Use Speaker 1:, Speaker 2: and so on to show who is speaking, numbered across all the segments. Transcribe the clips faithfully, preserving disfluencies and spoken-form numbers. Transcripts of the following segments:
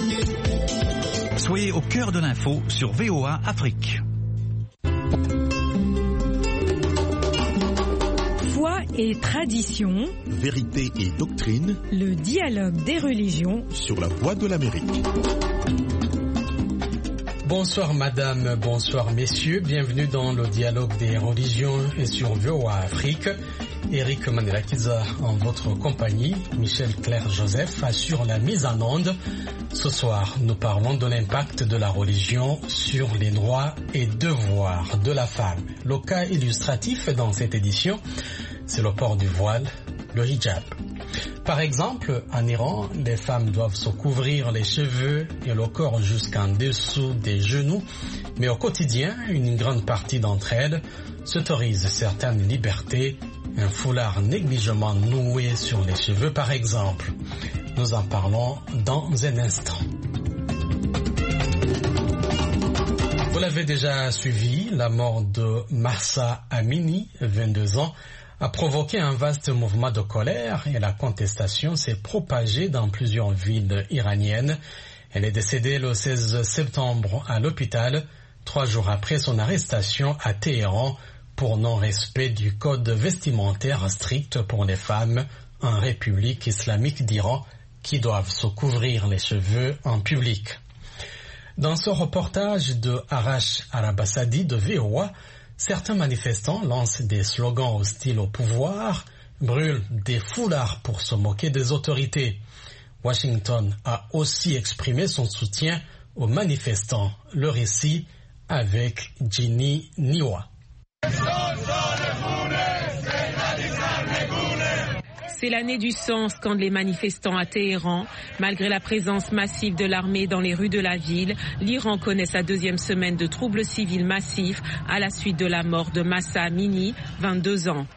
Speaker 1: Soyez au cœur de l'info sur V O A Afrique.
Speaker 2: Foi et tradition,
Speaker 3: vérité et doctrine,
Speaker 2: le dialogue des religions
Speaker 3: sur la Voix de l'Amérique.
Speaker 4: Bonsoir madame, bonsoir messieurs, bienvenue dans le dialogue des religions et sur V O A Afrique. Eric Manelakiza en votre compagnie, Michel Claire Joseph assure la mise en onde. Ce soir, nous parlons de l'impact de la religion sur les droits et devoirs de la femme. Le cas illustratif dans cette édition, c'est le port du voile, le hijab. Par exemple, en Iran, les femmes doivent se couvrir les cheveux et le corps jusqu'en dessous des genoux, mais au quotidien, une grande partie d'entre elles s'autorisent certaines libertés, un foulard négligemment noué sur les cheveux par exemple. Nous en parlons dans un instant. Vous l'avez déjà suivi, la mort de Mahsa Amini, vingt-deux ans, a provoqué un vaste mouvement de colère et la contestation s'est propagée dans plusieurs villes iraniennes. Elle est décédée le seize septembre à l'hôpital, trois jours après son arrestation à Téhéran pour non-respect du code vestimentaire strict pour les femmes en République islamique d'Iran qui doivent se couvrir les cheveux en public. Dans ce reportage de Arash Arabasadi de V O A, certains manifestants lancent des slogans hostiles au pouvoir, brûlent des foulards pour se moquer des autorités. Washington a aussi exprimé son soutien aux manifestants. Le récit avec Ginny Niwa.
Speaker 5: C'est l'année du sang, scandent les manifestants à Téhéran. Malgré la présence massive de l'armée dans les rues de la ville, l'Iran connaît sa deuxième semaine de troubles civils massifs à la suite de la mort de Mahsa Amini, vingt-deux ans.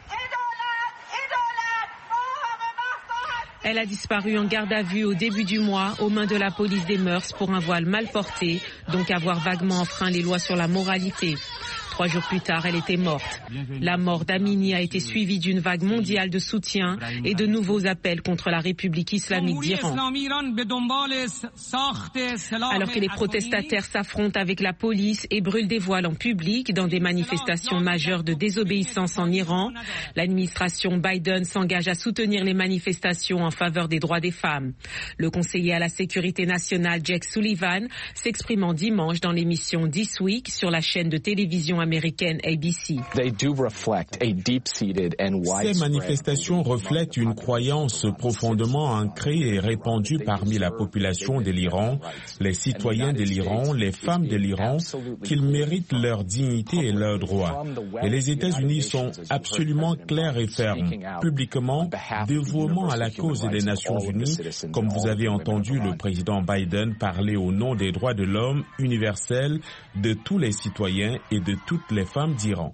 Speaker 5: Elle a disparu en garde à vue au début du mois aux mains de la police des mœurs pour un voile mal porté, donc avoir vaguement enfreint les lois sur la moralité. Trois jours plus tard, elle était morte. La mort d'Amini a été suivie d'une vague mondiale de soutien et de nouveaux appels contre la République islamique d'Iran. Alors que les protestataires s'affrontent avec la police et brûlent des voiles en public dans des manifestations majeures de désobéissance en Iran, l'administration Biden s'engage à soutenir les manifestations en faveur des droits des femmes. Le conseiller à la sécurité nationale Jake Sullivan s'exprimant dimanche dans l'émission This Week sur la chaîne de télévision américaine A B C.
Speaker 6: Ces manifestations reflètent une croyance profondément ancrée et répandue parmi la population de l'Iran, les citoyens de l'Iran, les femmes de l'Iran, qu'ils méritent leur dignité et leurs droits. Et les États-Unis sont absolument clairs et fermes, publiquement, dévouement à la cause des Nations Unies, comme vous avez entendu le président Biden parler au nom des droits de l'homme universels de tous les citoyens et de toutes les femmes d'Iran.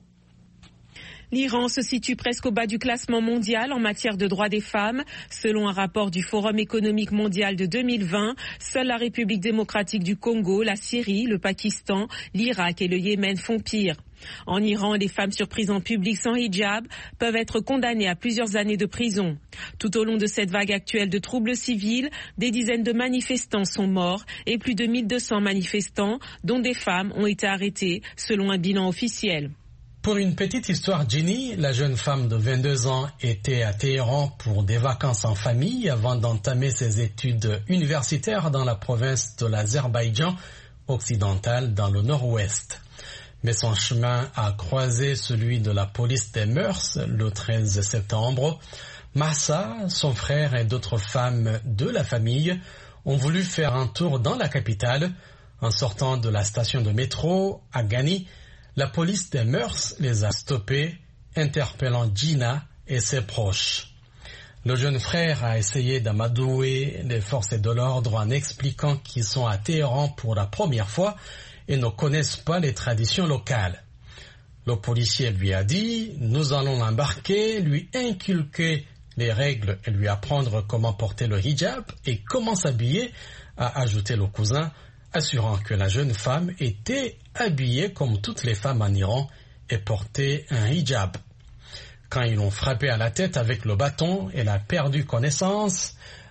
Speaker 5: L'Iran se situe presque au bas du classement mondial en matière de droits des femmes. Selon un rapport du Forum économique mondial de deux mille vingt, seule la République démocratique du Congo, la Syrie, le Pakistan, l'Irak et le Yémen font pire. En Iran, les femmes surprises en public sans hijab peuvent être condamnées à plusieurs années de prison. Tout au long de cette vague actuelle de troubles civils, des dizaines de manifestants sont morts et plus de mille deux cents manifestants, dont des femmes, ont été arrêtés, selon un bilan officiel.
Speaker 4: Pour une petite histoire, Ginny, la jeune femme de vingt-deux ans, était à Téhéran pour des vacances en famille avant d'entamer ses études universitaires dans la province de l'Azerbaïdjan occidental dans le nord-ouest. Mais son chemin a croisé celui de la police des mœurs le treize septembre. Mahsa, son frère et d'autres femmes de la famille ont voulu faire un tour dans la capitale. En sortant de la station de métro à Ghani, la police des mœurs les a stoppés, interpellant Gina et ses proches. Le jeune frère a essayé d'amadouer les forces de l'ordre en expliquant qu'ils sont à Téhéran pour la première fois et ne connaissent pas les traditions locales. Le policier lui a dit « Nous allons l'embarquer, lui inculquer les règles et lui apprendre comment porter le hijab et comment s'habiller », a ajouté le cousin, assurant que la jeune femme était habillée comme toutes les femmes en Iran et portait un hijab. Quand ils l'ont frappée à la tête avec le bâton, elle a perdu connaissance,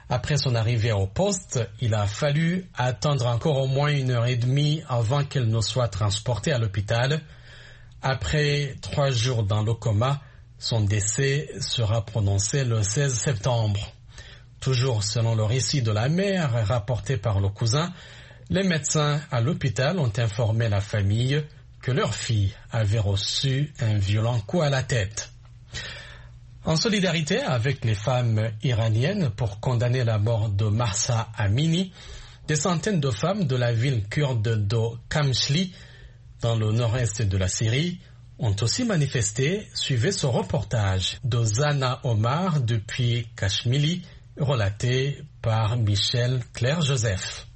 Speaker 4: Après son arrivée au poste, il a fallu attendre encore au moins une heure et demie avant qu'elle ne soit transportée à l'hôpital. Après trois jours dans le coma, son décès sera prononcé le seize septembre. Toujours selon le récit de la mère rapporté par le cousin, les médecins à l'hôpital ont informé la famille que leur fille avait reçu un violent coup à la tête. En solidarité avec les femmes iraniennes pour condamner la mort de Mahsa Amini, des centaines de femmes de la ville kurde de Kamishli, dans le nord-est de la Syrie, ont aussi manifesté. Suivez ce reportage de Zana Omar depuis Kashmili, relaté par Michel Claire-Joseph.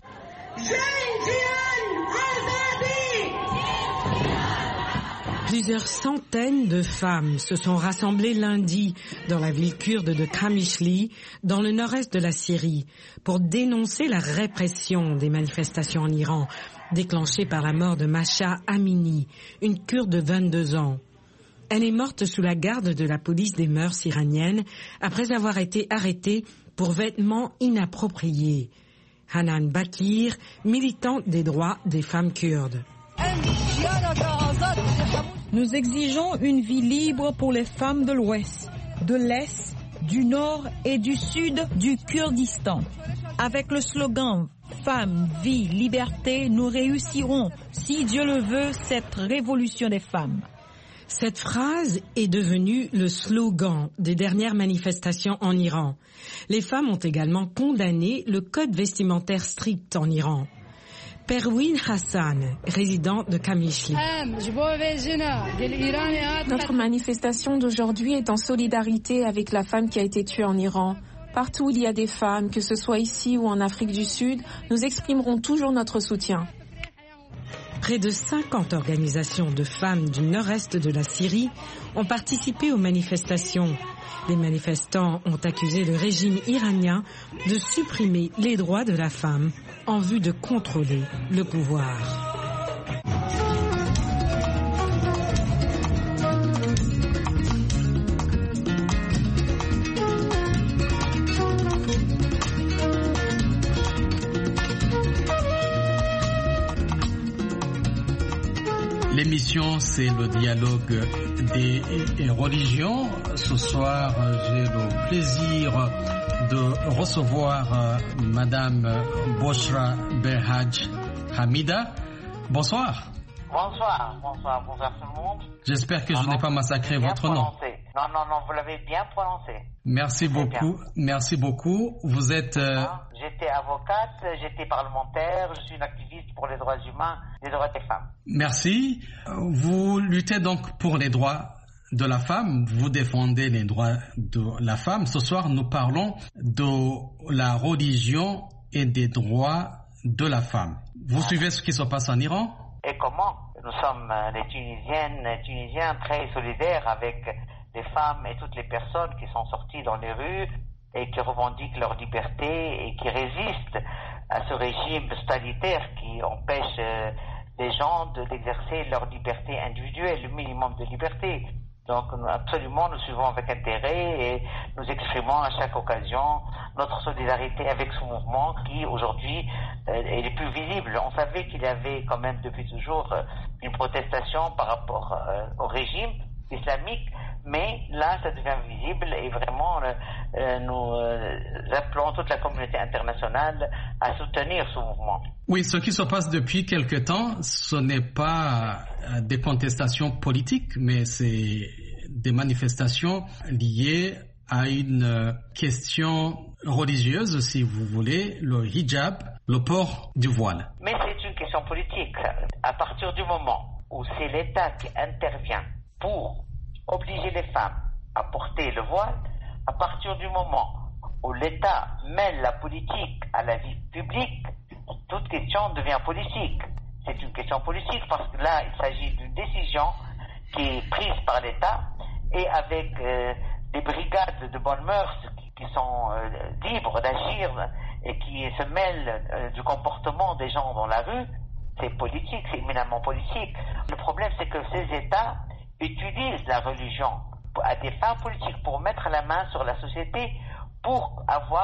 Speaker 2: Plusieurs centaines de femmes se sont rassemblées lundi dans la ville kurde de Kamishli, dans le nord-est de la Syrie, pour dénoncer la répression des manifestations en Iran, déclenchée par la mort de Mahsa Amini, une Kurde de vingt-deux ans. Elle est morte sous la garde de la police des mœurs iraniennes après avoir été arrêtée pour vêtements inappropriés. Hanan Bakir, militante des droits des femmes kurdes.
Speaker 7: Nous exigeons une vie libre pour les femmes de l'Ouest, de l'Est, du Nord et du Sud du Kurdistan. Avec le slogan « Femmes, vie, liberté », nous réussirons, si Dieu le veut, cette révolution des femmes.
Speaker 2: Cette phrase est devenue le slogan des dernières manifestations en Iran. Les femmes ont également condamné le code vestimentaire strict en Iran. Perwin Hassan, résident de Kamishli.
Speaker 5: Notre manifestation d'aujourd'hui est en solidarité avec la femme qui a été tuée en Iran. Partout où il y a des femmes, que ce soit ici ou en Afrique du Sud, nous exprimerons toujours notre soutien.
Speaker 2: Près de cinquante organisations de femmes du nord-est de la Syrie ont participé aux manifestations. Les manifestants ont accusé le régime iranien de supprimer les droits de la femme en vue de contrôler le pouvoir.
Speaker 4: L'émission, c'est le dialogue des religions. Ce soir, j'ai le plaisir de recevoir Madame Boshra Berhaj Hamida. Bonsoir.
Speaker 8: Bonsoir, bonsoir, bonsoir tout le monde.
Speaker 4: J'espère que non, je n'ai pas massacré votre nom.
Speaker 8: Non, non, non, vous l'avez bien prononcé.
Speaker 4: Merci beaucoup, bien. merci beaucoup. Vous êtes... Euh...
Speaker 8: J'étais avocate, j'étais parlementaire, je suis une activiste pour les droits humains, les droits des femmes.
Speaker 4: Merci. Vous luttez donc pour les droits de la femme, vous défendez les droits de la femme. Ce soir, nous parlons de la religion et des droits de la femme. Vous suivez ce qui se passe en Iran ?
Speaker 8: Et comment ? Nous sommes les Tunisiennes, les Tunisiens très solidaires avec les femmes et toutes les personnes qui sont sorties dans les rues et qui revendiquent leur liberté et qui résistent à ce régime totalitaire qui empêche les gens de, d'exercer leur liberté individuelle, le minimum de liberté. Donc absolument, nous suivons avec intérêt et nous exprimons à chaque occasion notre solidarité avec ce mouvement qui aujourd'hui euh, est le plus visible. On savait qu'il y avait quand même depuis toujours euh, une protestation par rapport euh, au régime islamique, mais là ça devient visible et vraiment euh, euh, nous euh, appelons toute la communauté internationale à soutenir ce mouvement.
Speaker 4: Oui, ce qui se passe depuis quelque temps, ce n'est pas des contestations politiques, mais c'est des manifestations liées à une question religieuse, si vous voulez, le hijab, le port du voile.
Speaker 8: Mais c'est une question politique. À partir du moment où c'est l'État qui intervient pour obliger les femmes à porter le voile, à partir du moment où l'État mêle la politique à la vie publique, toute question devient politique. C'est une question politique parce que là, il s'agit d'une décision qui est prise par l'État et avec euh, des brigades de bonnes mœurs qui, qui sont euh, libres d'agir et qui se mêlent euh, du comportement des gens dans la rue. C'est politique, c'est éminemment politique. Le problème, c'est que ces États utilisent la religion à des fins politiques pour mettre la main sur la société, pour avoir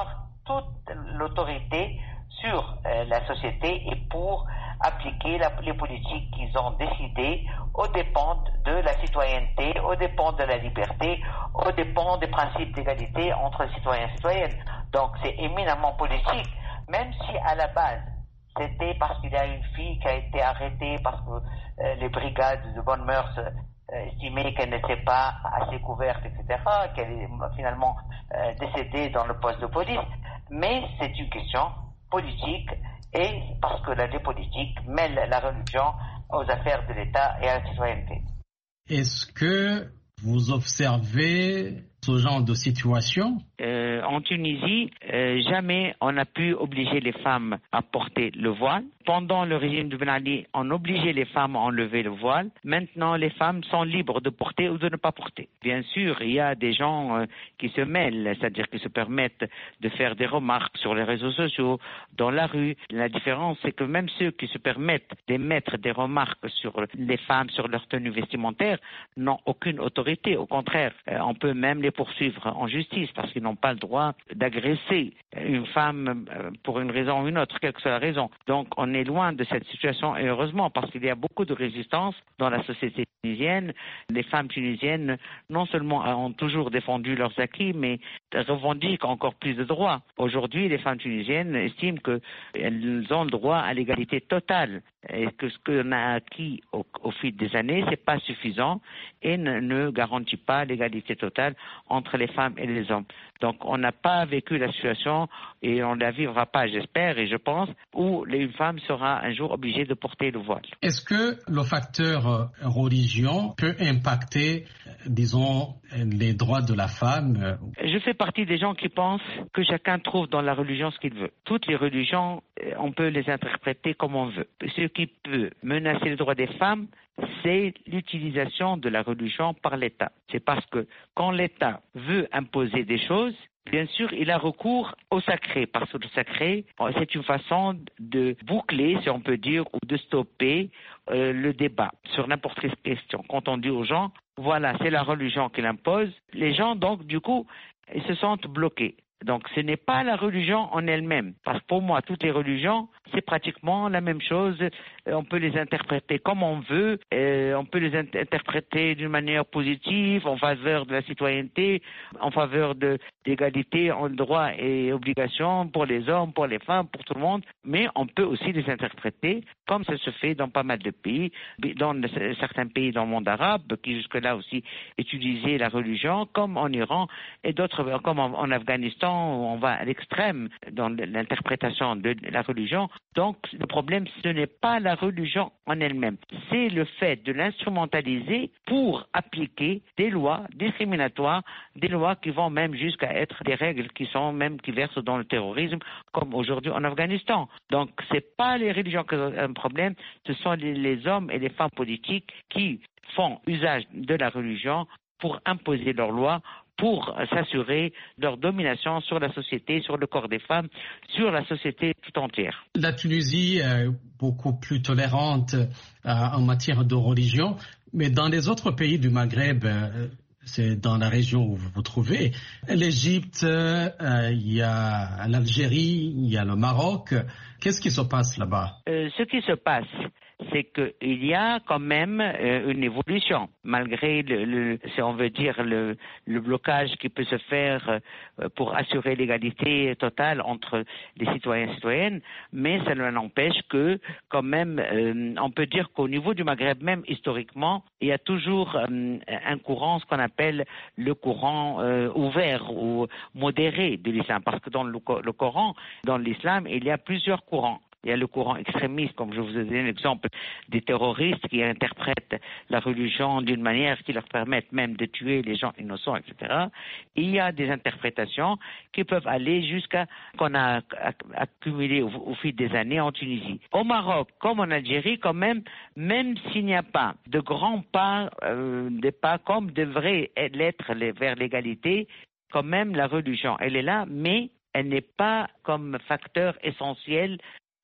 Speaker 8: toute l'autorité sur euh, la société et pour appliquer la, les politiques qu'ils ont décidées aux dépens de la citoyenneté, aux dépens de la liberté, aux dépens des principes d'égalité entre citoyens et citoyennes. Donc c'est éminemment politique, même si à la base c'était parce qu'il y a une fille qui a été arrêtée parce que euh, les brigades de bonnes mœurs euh, estimaient qu'elle n'était pas assez couverte, et cetera, qu'elle est finalement euh, décédée dans le poste de police. Mais c'est une question politique, et parce que la politique mêle la religion aux affaires de l'État et à la citoyenneté.
Speaker 4: Est-ce que vous observez ce genre de situation?
Speaker 9: Euh, en Tunisie, euh, jamais on n'a pu obliger les femmes à porter le voile. Pendant le régime de Ben Ali, on obligeait les femmes à enlever le voile. Maintenant, les femmes sont libres de porter ou de ne pas porter. Bien sûr, il y a des gens euh, qui se mêlent, c'est-à-dire qui se permettent de faire des remarques sur les réseaux sociaux, dans la rue. La différence, c'est que même ceux qui se permettent d'émettre des remarques sur les femmes, sur leur tenue vestimentaire, n'ont aucune autorité. Au contraire, euh, on peut même les poursuivre en justice parce qu'ils n'ont pas le droit d'agresser une femme pour une raison ou une autre, quelle que soit la raison. Donc on est loin de cette situation, et heureusement, parce qu'il y a beaucoup de résistance dans la société tunisienne. Les femmes tunisiennes non seulement ont toujours défendu leurs acquis, mais revendiquent encore plus de droits. Aujourd'hui, les femmes tunisiennes estiment qu'elles ont le droit à l'égalité totale, et que ce qu'on a acquis au, au fil des années, c'est pas suffisant et ne, ne garantit pas l'égalité totale entre les femmes et les hommes. Donc on n'a pas vécu la situation, et on ne la vivra pas, j'espère, et je pense, où une femme sera un jour obligée de porter le voile.
Speaker 4: Est-ce que le facteur religion peut impacter, disons, les droits de la femme?
Speaker 9: Je fais partie des gens qui pensent que chacun trouve dans la religion ce qu'il veut. Toutes les religions, on peut les interpréter comme on veut. Ce qui peut menacer les droits des femmes, c'est l'utilisation de la religion par l'État. C'est parce que quand l'État veut imposer des choses, bien sûr, il a recours au sacré, parce que le sacré, c'est une façon de boucler, si on peut dire, ou de stopper euh, le débat sur n'importe quelle question. Quand on dit aux gens, voilà, c'est la religion qui l'impose, les gens, donc, du coup, ils se sentent bloqués. Donc ce n'est pas la religion en elle-même, parce que pour moi, toutes les religions, c'est pratiquement la même chose. On peut les interpréter comme on veut, et on peut les inter- interpréter d'une manière positive, en faveur de la citoyenneté, en faveur de l'égalité en droits et obligations pour les hommes, pour les femmes, pour tout le monde, mais on peut aussi les interpréter comme ça se fait dans pas mal de pays, dans certains pays dans le monde arabe, qui jusque-là aussi utilisaient la religion, comme en Iran et d'autres, comme en, en Afghanistan, où on va à l'extrême dans l'interprétation de la religion. Donc le problème, ce n'est pas la religion en elle-même, c'est le fait de l'instrumentaliser pour appliquer des lois discriminatoires, des lois qui vont même jusqu'à être des règles qui sont même qui versent dans le terrorisme, comme aujourd'hui en Afghanistan. Donc c'est pas les religions qui ont un problème, ce sont les, les hommes et les femmes politiques qui font usage de la religion pour imposer leurs lois, pour s'assurer leur domination sur la société, sur le corps des femmes, sur la société tout entière.
Speaker 4: La Tunisie est beaucoup plus tolérante euh, en matière de religion, mais dans les autres pays du Maghreb, euh, c'est dans la région où vous vous trouvez, l'Égypte, euh, il y a l'Algérie, il y a le Maroc. Qu'est-ce qui se passe là-bas?
Speaker 9: euh, Ce qui se passe, c'est qu'il y a quand même euh, une évolution, malgré, le, le, si on veut dire, le, le blocage qui peut se faire euh, pour assurer l'égalité totale entre les citoyens et citoyennes, mais ça n'empêche que, quand même, euh, on peut dire qu'au niveau du Maghreb, même historiquement, il y a toujours euh, un courant, ce qu'on appelle le courant euh, ouvert ou modéré de l'islam, parce que dans le, le Coran, dans l'islam, il y a plusieurs courants. Il y a le courant extrémiste, comme je vous ai donné l'exemple des terroristes qui interprètent la religion d'une manière qui leur permette même de tuer les gens innocents, et cetera. Il y a des interprétations qui peuvent aller jusqu'à qu'on a accumulé au, au fil des années en Tunisie. Au Maroc, comme en Algérie, quand même, même s'il n'y a pas de grands pas, euh, des pas comme devrait l'être vers l'égalité, quand même la religion, elle est là, mais elle n'est pas comme facteur essentiel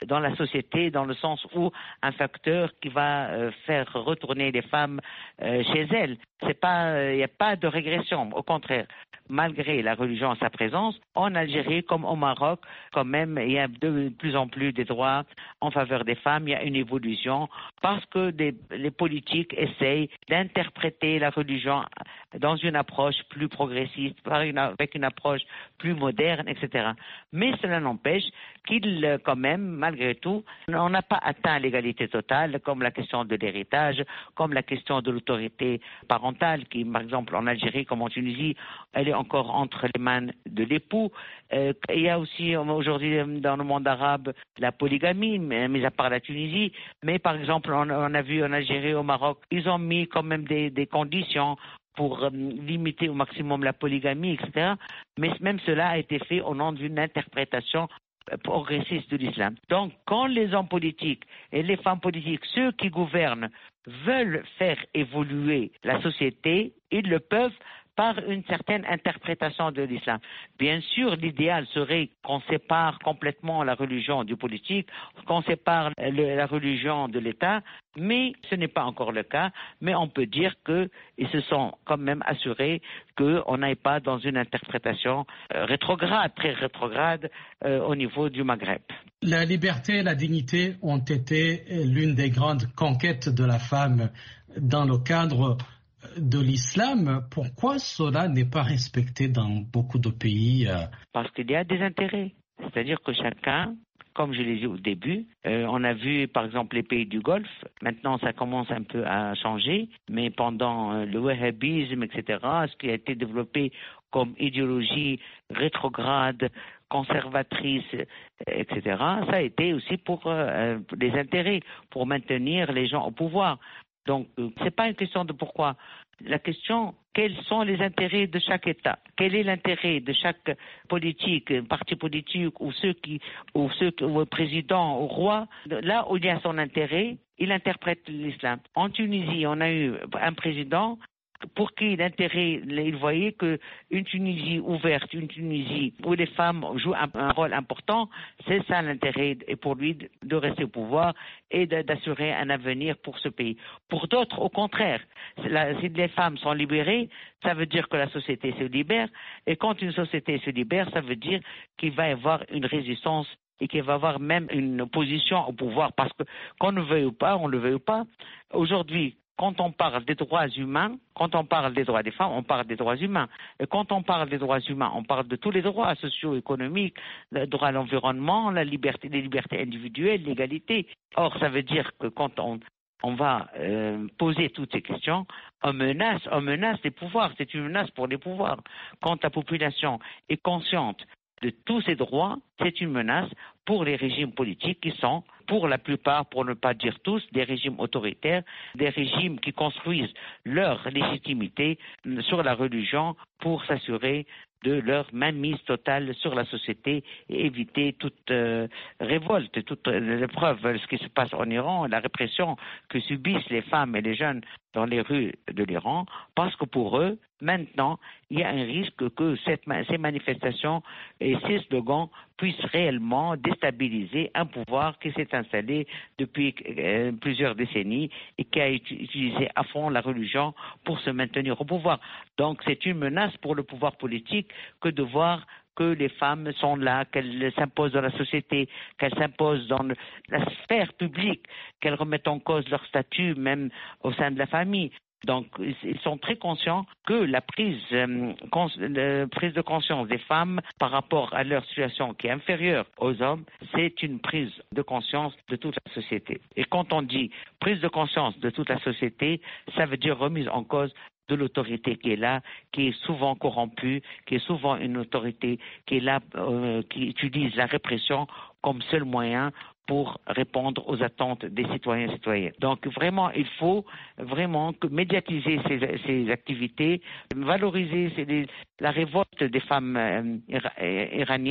Speaker 9: dans la société, dans le sens où un facteur qui va euh, faire retourner les femmes euh, chez elles. C'est pas, il n'y a pas de régression, au contraire. Malgré la religion à sa présence, en Algérie comme au Maroc, quand même, il y a de plus en plus des droits en faveur des femmes, il y a une évolution, parce que des, les politiques essayent d'interpréter la religion dans une approche plus progressiste, avec une approche plus moderne, et cetera. Mais cela n'empêche qu'il, quand même, malgré tout, on n'a pas atteint l'égalité totale, comme la question de l'héritage, comme la question de l'autorité parentale, qui, par exemple, en Algérie comme en Tunisie, elle est encore entre les mains de l'époux. Euh, il y a aussi aujourd'hui dans le monde arabe la polygamie, mis à part la Tunisie. Mais par exemple, on, on a vu en Algérie, au Maroc, ils ont mis quand même des, des conditions pour euh, limiter au maximum la polygamie, et cetera. Mais même cela a été fait au nom d'une interprétation progressiste de l'islam. Donc, quand les hommes politiques et les femmes politiques, ceux qui gouvernent, veulent faire évoluer la société, ils le peuvent par une certaine interprétation de l'islam. Bien sûr, l'idéal serait qu'on sépare complètement la religion du politique, qu'on sépare le, la religion de l'État, mais ce n'est pas encore le cas. Mais on peut dire qu'ils se sont quand même assurés qu'on n'aille pas dans une interprétation euh, rétrograde, très rétrograde euh, au niveau du Maghreb.
Speaker 4: La liberté et la dignité ont été l'une des grandes conquêtes de la femme dans le cadre de l'islam. Pourquoi cela n'est pas respecté dans beaucoup de pays?
Speaker 9: Parce qu'il y a des intérêts. C'est-à-dire que chacun, comme je l'ai dit au début, euh, on a vu par exemple les pays du Golfe. Maintenant, ça commence un peu à changer. Mais pendant euh, le wahhabisme, et cetera, ce qui a été développé comme idéologie rétrograde, conservatrice, et cetera, ça a été aussi pour euh, les intérêts, pour maintenir les gens au pouvoir. Donc, euh, ce n'est pas une question de pourquoi. La question, quels sont les intérêts de chaque État? Quel est l'intérêt de chaque politique, parti politique ou ceux qui, ou ceux, ou le président, ou roi? Là où il y a son intérêt, il interprète l'islam. En Tunisie, on a eu un président pour qui l'intérêt, il voyait qu'une Tunisie ouverte, une Tunisie où les femmes jouent un, un rôle important, c'est ça l'intérêt et pour lui de rester au pouvoir et de, d'assurer un avenir pour ce pays. Pour d'autres, au contraire, la, si les femmes sont libérées, ça veut dire que la société se libère, et quand une société se libère, ça veut dire qu'il va y avoir une résistance et qu'il va y avoir même une opposition au pouvoir, parce que qu'on ne veuille ou pas, on ne le veuille ou pas, aujourd'hui, quand on parle des droits humains, quand on parle des droits des femmes, on parle des droits humains. Et quand on parle des droits humains, on parle de tous les droits socio-économiques, le droit à l'environnement, la liberté, les libertés individuelles, l'égalité. Or, ça veut dire que quand on, on va euh, poser toutes ces questions, on menace, on menace les pouvoirs. C'est une menace pour les pouvoirs. Quand la population est consciente de tous ces droits, c'est une menace pour les régimes politiques qui sont, pour la plupart, pour ne pas dire tous, des régimes autoritaires, des régimes qui construisent leur légitimité sur la religion pour s'assurer de leur mainmise totale sur la société et éviter toute euh, révolte, toute euh, l'épreuve, ce qui se passe en Iran, la répression que subissent les femmes et les jeunes dans les rues de l'Iran, parce que pour eux, maintenant, il y a un risque que cette, ces manifestations et ces slogans puissent réellement déstabiliser un pouvoir qui s'est installé depuis euh, plusieurs décennies et qui a utilisé à fond la religion pour se maintenir au pouvoir. Donc c'est une menace pour le pouvoir politique que de voir que les femmes sont là, qu'elles s'imposent dans la société, qu'elles s'imposent dans le, la sphère publique, qu'elles remettent en cause leur statut même au sein de la famille. Donc, ils sont très conscients que la prise, euh, cons, la prise de conscience des femmes par rapport à leur situation qui est inférieure aux hommes, c'est une prise de conscience de toute la société. Et quand on dit prise de conscience de toute la société, ça veut dire remise en cause de l'autorité qui est là, qui est souvent corrompue, qui est souvent une autorité qui est là, euh, qui utilise la répression comme seul moyen pour répondre aux attentes des citoyens et citoyennes. Donc vraiment, il faut vraiment que médiatiser ces, ces activités, valoriser ces, la révolte des femmes euh, iraniennes,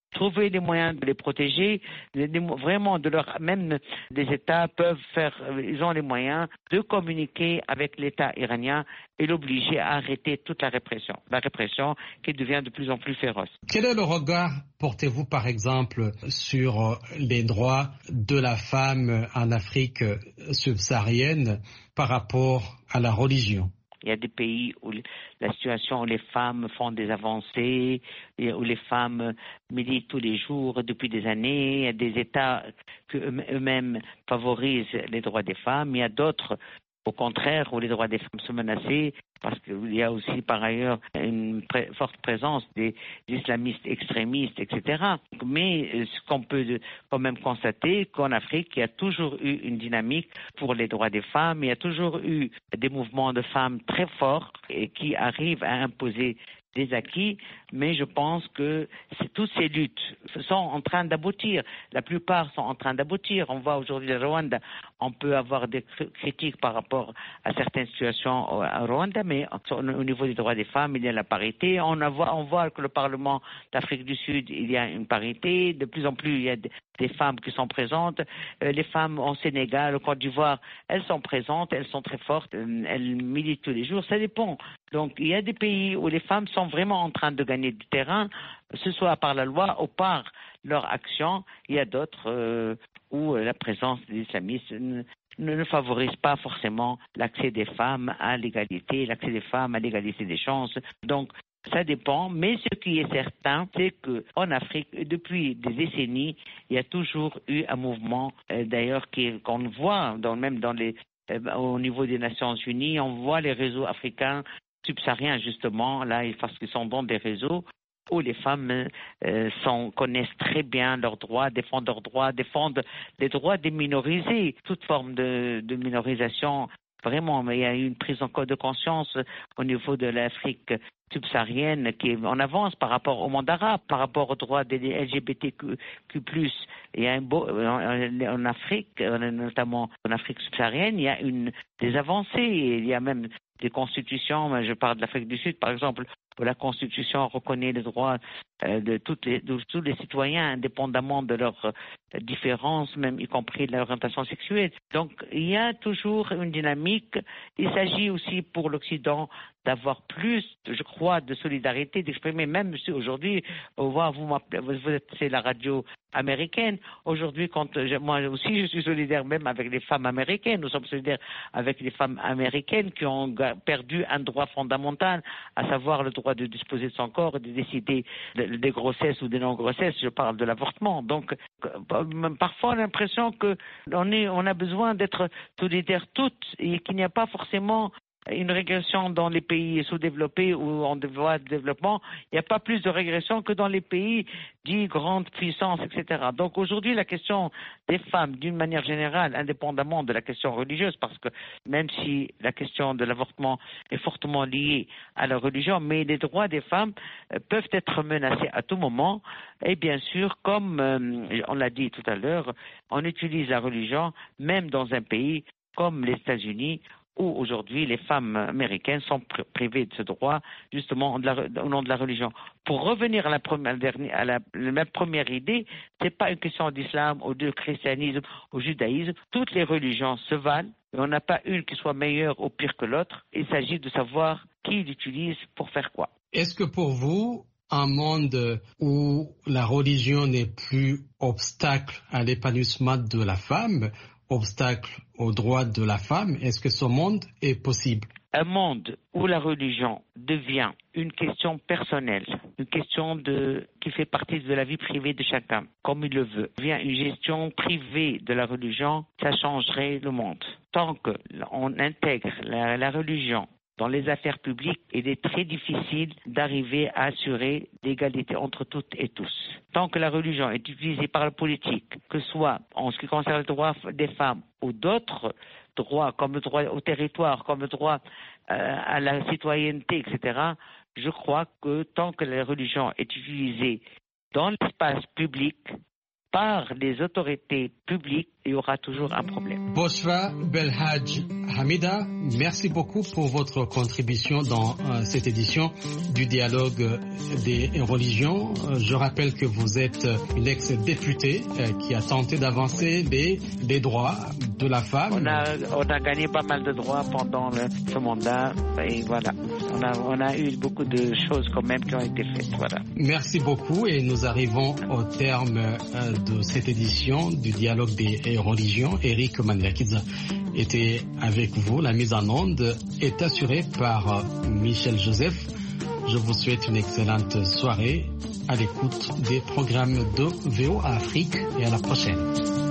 Speaker 9: trouver les moyens de les protéger, vraiment de leur, même des États peuvent faire, ils ont les moyens de communiquer avec l'État iranien et l'obliger à arrêter toute la répression, la répression qui devient de plus en plus féroce.
Speaker 4: Quel est le regard, portez-vous par exemple, sur les droits de la femme en Afrique subsaharienne par rapport à la religion?
Speaker 9: Il y a des pays où la situation où les femmes font des avancées, où les femmes militent tous les jours depuis des années. Il y a des États qui eux-mêmes favorisent les droits des femmes. Il y a d'autres, au contraire, où les droits des femmes sont menacés, parce qu'il y a aussi par ailleurs une pré- forte présence des islamistes extrémistes, et cetera. Mais ce qu'on peut quand même constater, qu'en Afrique, il y a toujours eu une dynamique pour les droits des femmes, il y a toujours eu des mouvements de femmes très forts et qui arrivent à imposer des acquis, mais je pense que c'est, toutes ces luttes sont en train d'aboutir. La plupart sont en train d'aboutir. On voit aujourd'hui le Rwanda, on peut avoir des critiques par rapport à certaines situations au Rwanda, mais au niveau des droits des femmes, il y a la parité. On voit, on voit que le Parlement d'Afrique du Sud, il y a une parité. De plus en plus, il y a des femmes qui sont présentes. Euh, les femmes au Sénégal, au Côte d'Ivoire, elles sont présentes, elles sont très fortes, elles militent tous les jours. Ça dépend. Donc, il y a des pays où les femmes sont vraiment en train de gagner du terrain, que ce soit par la loi ou par leur action. Il y a d'autres euh, où la présence des islamistes ne, ne favorise pas forcément l'accès des femmes à l'égalité, l'accès des femmes à l'égalité des chances. Donc, ça dépend, mais ce qui est certain, c'est qu'en Afrique, depuis des décennies, il y a toujours eu un mouvement, euh, d'ailleurs, qui, qu'on voit dans, même dans les, euh, au niveau des Nations Unies, on voit les réseaux africains subsahariens, justement, là, parce qu'ils sont dans des réseaux où les femmes euh, sont, connaissent très bien leurs droits, défendent leurs droits, défendent les droits des minorisés, toute forme de, de minorisation. Vraiment, mais il y a eu une prise en de conscience au niveau de l'Afrique subsaharienne qui est en avance par rapport au monde arabe, par rapport aux droits des L G B T Q plus. Il y a un beau, en Afrique, notamment en Afrique subsaharienne, il y a une, des avancées. Il y a même des constitutions, je parle de l'Afrique du Sud par exemple, où la Constitution reconnaît les droits euh, de, toutes les, de tous les citoyens, indépendamment de leurs euh, différences, même y compris de l'orientation sexuelle. Donc, il y a toujours une dynamique. Il s'agit aussi pour l'Occident d'avoir plus, je crois, de solidarité, d'exprimer, même si aujourd'hui, vous, vous, vous êtes, c'est la radio américaine. Aujourd'hui, quand je, moi aussi, je suis solidaire même avec les femmes américaines. Nous sommes solidaires avec les femmes américaines qui ont perdu un droit fondamental, à savoir le droit de disposer de son corps et de décider des grossesses ou des non-grossesses. Je parle de l'avortement. Donc, parfois, on a l'impression que on est, on a besoin d'être solidaires toutes et qu'il n'y a pas forcément une régression dans les pays sous-développés ou en voie de développement. Il n'y a pas plus de régression que dans les pays dits grandes puissances, et cetera. Donc aujourd'hui, la question des femmes, d'une manière générale, indépendamment de la question religieuse, parce que même si la question de l'avortement est fortement liée à la religion, mais les droits des femmes euh, peuvent être menacés à tout moment. Et bien sûr, comme euh, on l'a dit tout à l'heure, on utilise la religion même dans un pays comme les États-Unis, où aujourd'hui les femmes américaines sont privées de ce droit, justement de la, au nom de la religion. Pour revenir à la première, à la, la première idée, c'est pas une question d'islam ou de christianisme ou judaïsme. Toutes les religions se valent, et on n'a pas une qui soit meilleure ou pire que l'autre. Il s'agit de savoir qui l'utilise pour faire quoi.
Speaker 4: Est-ce que pour vous, un monde où la religion n'est plus obstacle à l'épanouissement de la femme, obstacle aux droits de la femme, est-ce que ce monde est possible?
Speaker 9: Un monde où la religion devient une question personnelle, une question de, qui fait partie de la vie privée de chacun, comme il le veut, devient une gestion privée de la religion, ça changerait le monde. Tant qu'on intègre la, la religion dans les affaires publiques, il est très difficile d'arriver à assurer l'égalité entre toutes et tous. Tant que la religion est utilisée par la politique, que ce soit en ce qui concerne le droit des femmes ou d'autres droits, comme le droit au territoire, comme le droit euh, à la citoyenneté, et cetera, je crois que tant que la religion est utilisée dans l'espace public, par les autorités publiques, il y aura toujours un problème.
Speaker 4: Boshra Belhadj Hamida, merci beaucoup pour votre contribution dans euh, cette édition du dialogue des religions. Euh, je rappelle que vous êtes une ex-députée euh, qui a tenté d'avancer les, les droits de la femme.
Speaker 9: On a, on a gagné pas mal de droits pendant le, ce mandat et voilà. On a, on a eu beaucoup de choses quand même qui ont été faites. Voilà.
Speaker 4: Merci beaucoup et nous arrivons au terme euh, de cette édition du dialogue des religions. Eric Maniakidza était avec vous. La mise en onde est assurée par euh, Michel Joseph. Je vous souhaite une excellente soirée à l'écoute des programmes de V O A Afrique et à la prochaine.